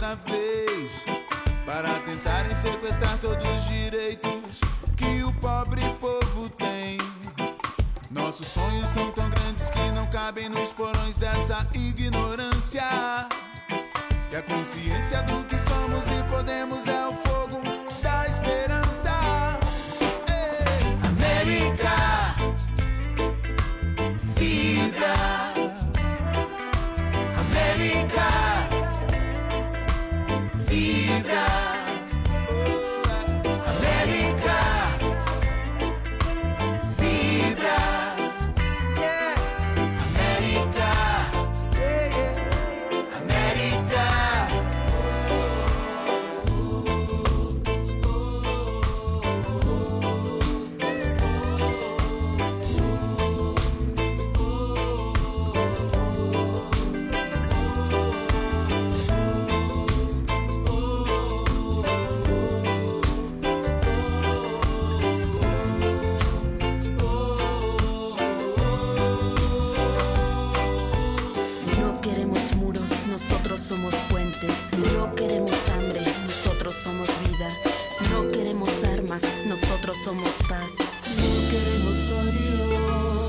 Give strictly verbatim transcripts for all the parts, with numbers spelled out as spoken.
outra vez para tentarem sequestrar todos os direitos que o pobre povo tem. Nossos sonhos são tão grandes que não cabem nos porões dessa ignorância. E a consciência do que somos e podemos é o fogo da esperança. Ei! América, vibra. América, vibra. Somos puentes, no queremos hambre, nosotros somos vida. No queremos armas, nosotros somos paz. No queremos odio,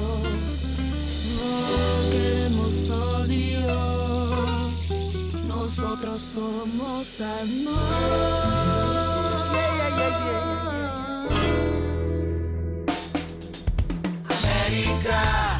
no queremos odio. Nosotros somos amor. Yeah, yeah, yeah, yeah, yeah. América.